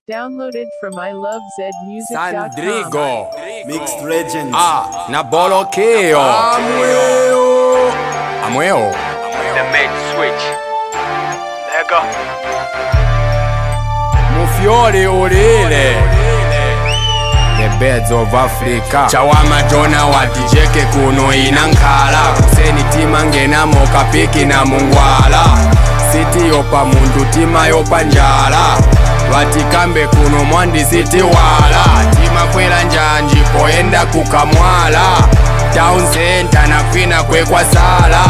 Downloaded from ilovezmusic.com. Sandrigo Mixed Legends. na bolokeo Amweo The main switch. Lego. Mufiore Orele The Beds of Africa Chawama Jona watijeke kuno inankala Kuseni tima ngena moka piki na mungwala Siti yopa mundu tima yopa njala Vatikambe kuno mwandi siti wala Tima kwela njanji poenda kukamwala Town center na kwina kwekwa sala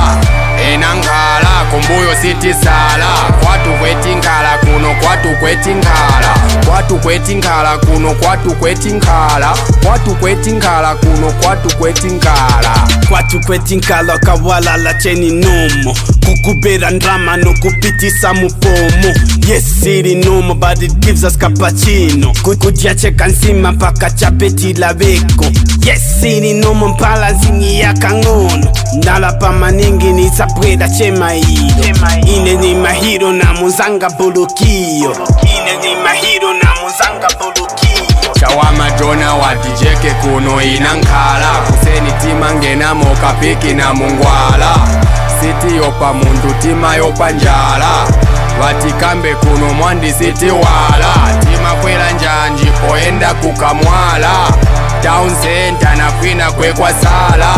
Enangala kumbuyo siti sala Kwatu kweti nkala kuno kwatu kweti nkala Kwatu kweti nkala kuno kwatu kweti nkala Kwatu kweti nkala kuno kwatu kweti nkala Kwatu kweti nkala kawala la cheni nomo Kukubera ndrama no kupitisa mupomo Yes iri nomo but it gives us cappuccino Kudya cheka nsima paka chapeti la beko Yes iri nomo mpala zingi ya kangono Ndala pa maningi ni sapweda chema hiro Ine ni mahiro na muzanga bulukio Ine ni mahiro na muzanga bulukio Chawama Jona watijeke kuno inankala Kuseni tima ngena moka piki na mungwala Siti yopa mundu tima yopa njala Vatikambe kuno mwandi siti wala Tima kwela njanji poenda kukamwala Town center na kwina kwekwa sala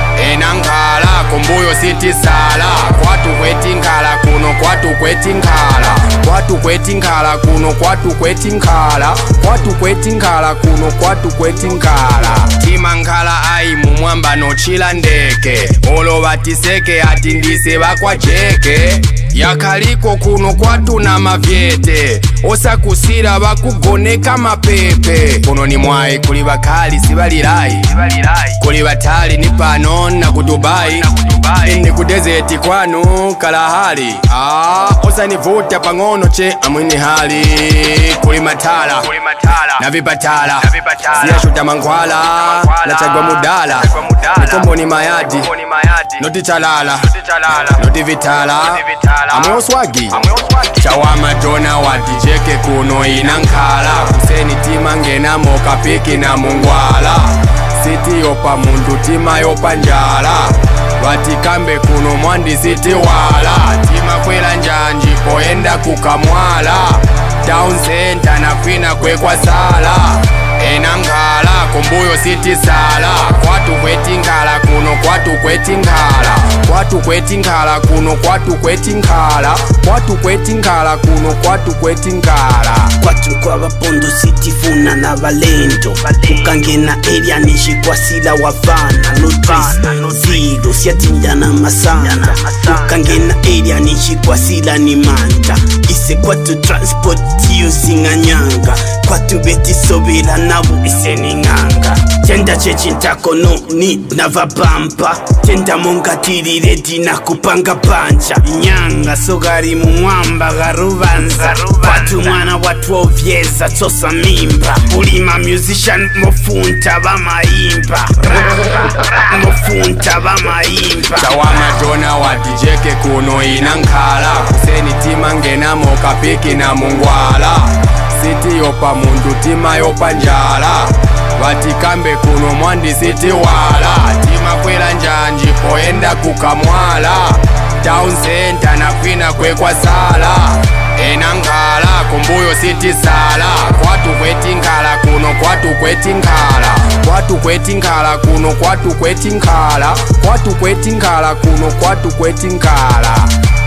Enangala kumbuyo siti sala Kwatu kweti nkala kuno kwatu kweti nkala Kwatu kweti nkala kuno kwatu kweti nkala Kwatu kweti nkala kuno kwatu kweti nkala Tima nkala ai mumwamba no chila ndeke Olo batiseke ati ndise bakwa jeke Yakaliko kuno kwatu na mavyete Osa kusira bakugoneka mapepe Kuno ni mwai kuli bakali sibalirai Kuli batali ni pano na kudubai Ni kudezeti kwanu kalahali Osa nivuta pangono che amwini hali Kuli matala na vipatala Siya shuta mankwala na chagwa mudala Nikombo ni mayadi Noti chalala Noti vitala Amweo swagi Chawama Jona watijeke kuno inankala Kuseni tima ngena moka piki na mungwala Siti yopa mundu tima yopa njala Vatikambe kuno mwandi siti wala Tima kwela njanji poenda kukamwala Town center na kwina kwekwa sala Enangala kumbuyo siti sala Kwatu kweti nkala kuno kwatu kweti nkala Kwatu kweti nkala kuno kwatu kweti nkala Kwatu kweti nkala kuno kwatu kweti nkala Kwatu kwa bapondo siti funa na valento Ukangena area nishikwasila wavana No trace, zero, siyatinda na masanda Ukangena area nishikwasila ni manda Ise kwatu transport using anyanga Kwatu beti sobela nabu ise ninganga Tenda chechintako no need na vabampa Tenda monga tiri redi na kupanga pancha Nyanga sogari mumwamba garubanza Kwatu mwana wa 12 years atosa mimba Ulima musician mofunta bamaimba Mofunta bamaimba Chawama Jona watijeke kuno inankala Kuseni tima ngena moka piki na mungwala Siti yopa mundu tima yopa njala Vatikambe kuno mwandi siti wala Tima kwela njanji poenda kukamwala Town center na kwina kwekwa sala Enangala kumbuyo siti sala Kwatu kweti nkala kuno kwatu kweti nkala Kwatu kweti nkala kuno kwatu kweti nkala Kwatu kweti nkala kuno kwatu kweti nkala